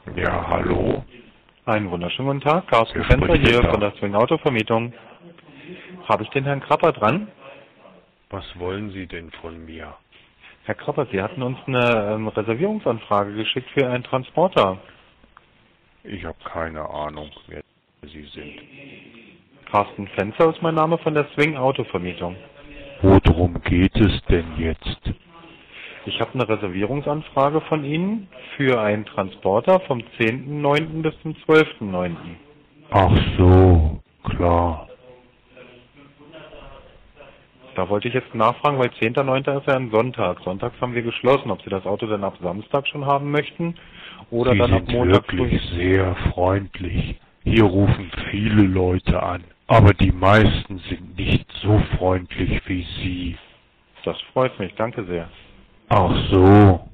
Ja, hallo. Einen wunderschönen guten Tag, Carsten Wer Fenster spricht hier denn von da? der Swing Autovermietung. Habe ich den Herrn Krapper dran? Was wollen Sie denn von mir? Herr Krapper, Sie hatten uns eine Reservierungsanfrage geschickt für einen Transporter. Ich habe keine Ahnung, wer Sie sind. Carsten Fenster ist mein Name von der Swing Autovermietung. Worum geht es denn jetzt? Ich habe eine Reservierungsanfrage von Ihnen für einen Transporter vom 10.09. bis zum 12.09. Ach so, klar. Da wollte ich jetzt nachfragen, weil 10.09. ist ja ein Sonntag. Sonntags haben wir geschlossen, ob Sie das Auto dann ab Samstag schon haben möchten oder Sie dann ab sind Montag früh. wirklich sehr freundlich. Hier rufen viele Leute an, aber die meisten sind nicht so freundlich wie Sie. Das freut mich, danke sehr. Ach so.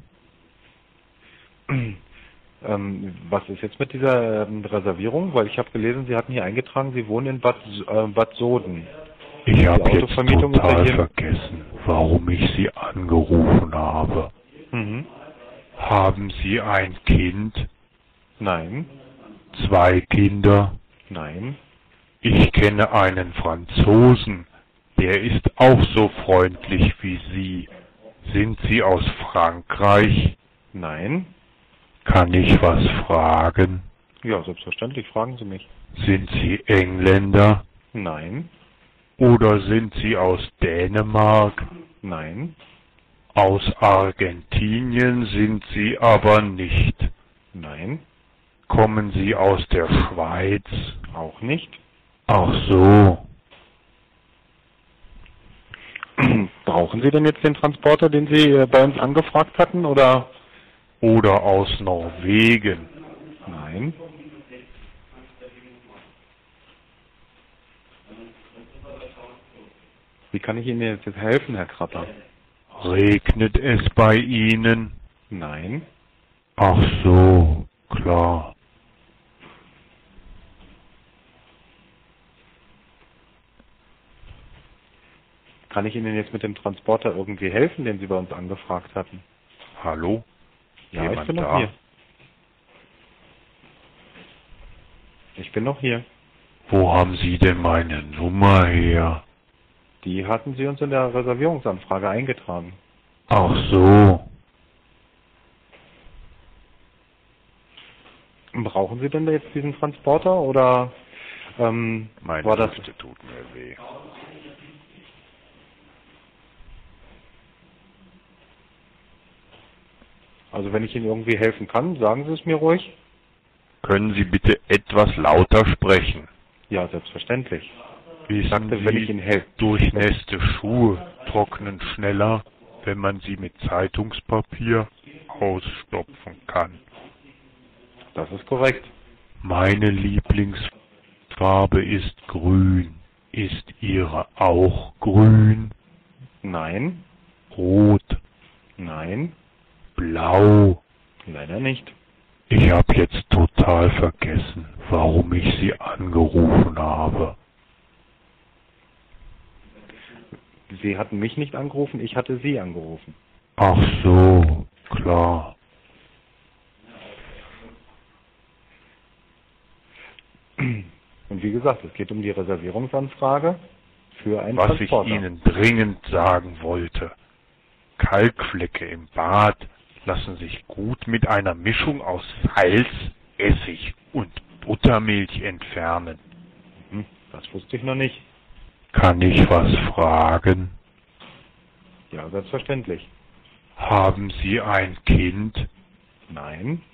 Was ist jetzt mit dieser Reservierung? Weil ich habe gelesen, Sie hatten hier eingetragen, Sie wohnen in Bad Soden. Ich habe Die jetzt Autovermietung ist ja total hier. vergessen, warum ich Sie angerufen habe. Mhm. Haben Sie ein Kind? Nein, 2 Kinder? nein, Ich kenne einen Franzosen, der ist auch so freundlich wie Sie. Sind Sie aus Frankreich? nein. Kann ich was fragen? Ja, selbstverständlich, fragen Sie mich. Sind Sie Engländer? Nein, Oder sind Sie aus Dänemark? nein, Aus Argentinien sind Sie aber nicht. nein, Kommen Sie aus der Schweiz? auch nicht. Ach so. Brauchen Sie denn jetzt den Transporter, den Sie bei uns angefragt hatten, oder? Oder aus Norwegen? Nein. Wie kann ich Ihnen jetzt helfen, Herr Krapper? Regnet es bei Ihnen? Nein. Ach so, klar. Kann ich Ihnen jetzt mit dem Transporter irgendwie helfen, den Sie bei uns angefragt hatten? Hallo? Ja, ich Jemand bin noch da? hier. Ich bin noch hier. Wo haben Sie denn meine Nummer her? Die hatten Sie uns in der Reservierungsanfrage eingetragen. Ach so. Brauchen Sie denn jetzt diesen Transporter oder Meine war das? Hüfte tut mir weh. Also wenn ich Ihnen irgendwie helfen kann, sagen Sie es mir ruhig. Können Sie bitte etwas lauter sprechen? Ja, selbstverständlich. Ich Wissen sagte, wenn ich Sie, Ihnen helfe. durchnässte Schuhe trocknen schneller, wenn man sie mit Zeitungspapier ausstopfen kann. Das ist korrekt. Meine Lieblingsfarbe ist grün. Ist Ihre auch grün? Nein, Rot? nein, Blau? leider nicht. Ich habe jetzt total vergessen, warum ich Sie angerufen habe. Sie hatten mich nicht angerufen, ich hatte Sie angerufen. Ach so, klar. Und wie gesagt, es geht um die Reservierungsanfrage für einen Was ich Transporter. Ihnen dringend sagen wollte. Kalkflecke im Bad lassen sich gut mit einer Mischung aus Salz, Essig und Buttermilch entfernen. Das wusste ich noch nicht. Kann ich was fragen? Ja, selbstverständlich. Haben Sie ein Kind? Nein,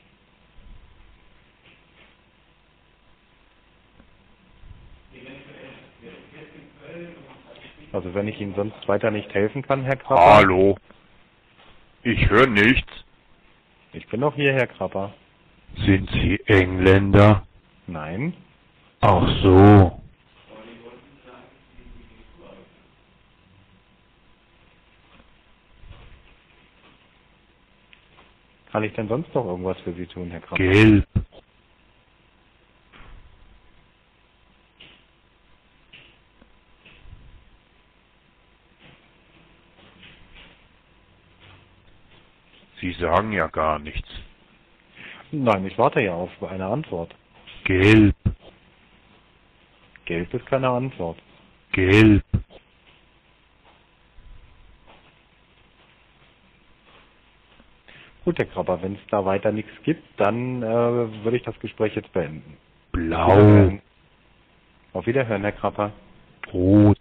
also wenn ich Ihnen sonst weiter nicht helfen kann, Herr Krapper. Hallo? Ich höre nichts. Ich bin noch hier, Herr Krapper. Sind Sie Engländer? Nein, Ach so. kann ich denn sonst noch irgendwas für Sie tun, Herr Krapper? Gelb. Sie sagen ja gar nichts. Nein, ich warte ja auf eine Antwort. Gelb, Gelb ist keine Antwort. gelb. Gut, Herr Krabber, wenn es da weiter nichts gibt, dann würde ich das Gespräch jetzt beenden. Blau, Auf Wiederhören, Herr Krabber. rot.